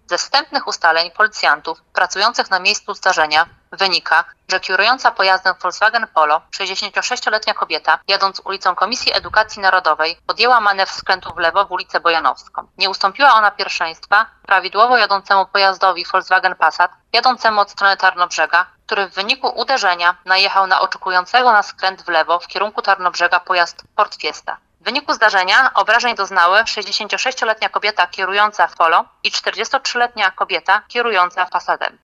Ze wstępnych ustaleń policjantów pracujących na miejscu zdarzenia wynika, że kierująca pojazdem Volkswagen Polo 66-letnia kobieta, jadąc ulicą Komisji Edukacji Narodowej, podjęła manewr skrętu w lewo w ulicę Bojanowską. Nie ustąpiła ona pierwszeństwa prawidłowo jadącemu pojazdowi Volkswagen Passat, jadącemu od strony Tarnobrzega, który w wyniku uderzenia najechał na oczekującego na skręt w lewo w kierunku Tarnobrzega pojazd Ford Fiesta. W wyniku zdarzenia obrażeń doznały 66-letnia kobieta kierująca Polo i 43-letnia kobieta kierująca Passatem.